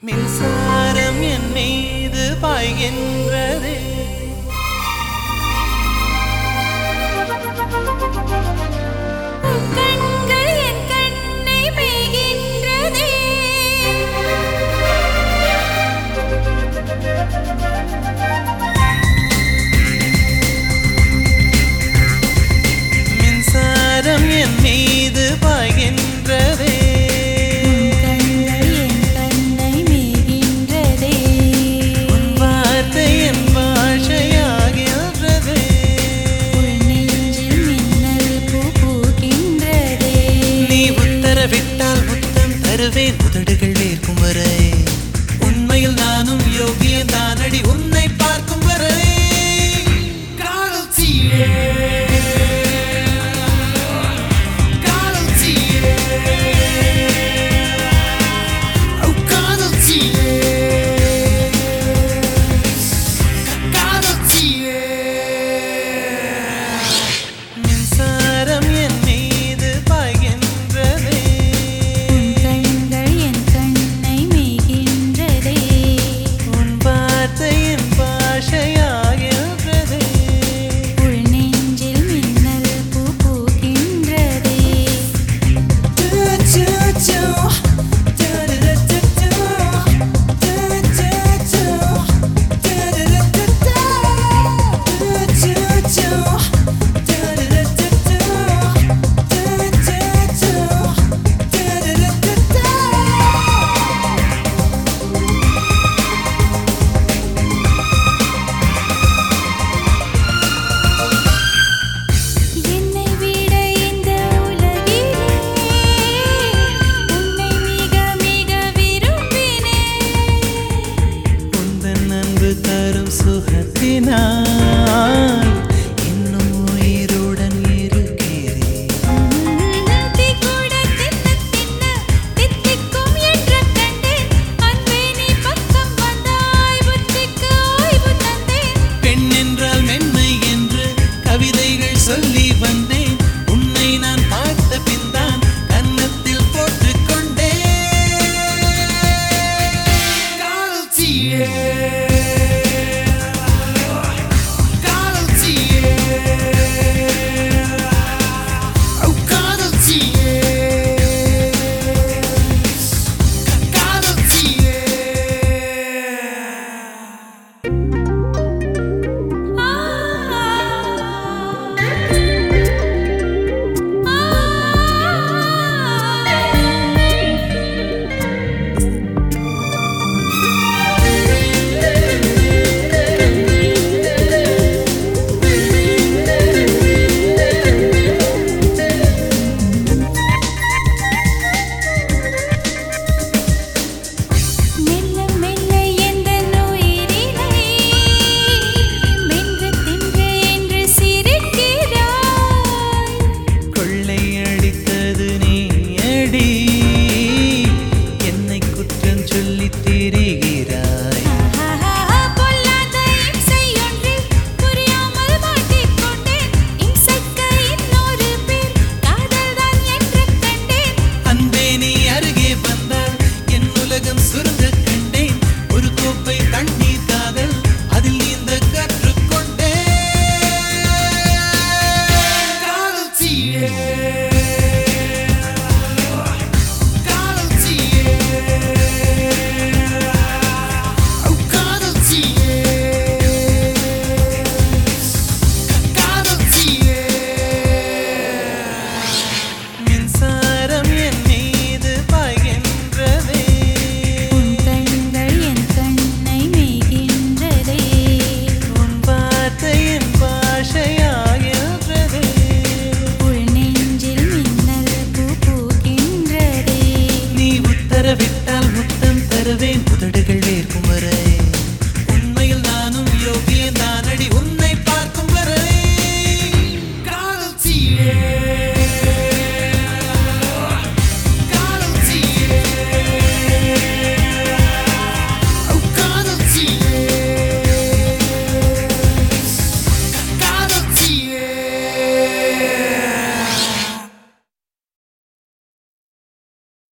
மின்சாரம் என் மீது பாய்கின்றதே கண்கள் என் கண்ணை மேய்கின்றதே மின்சாரம் என் மீது பாய்கின்றதே உதடுகள் வேர்க்கும் வரை உண்மையில் நானும் யோகியன் தானடி உன்னை பார்க்கும் வரை காதல் தீயே காதல் தீயே காதல் தீயே காதல் தீயே மின்சாரம் என் மீது பாய்கின்றதே தரும் சுகத்தினால் இன்னும் உயிருடன் இருக்கிறேன் பெண் என்றால் மென்மை என்று கவிதைகள் சொல்லி வந்தேன் உன்னை நான் பார்த்த பின்தான் கன்னத்தில் போட்டுக்கொண்டேன் காதல் தீயே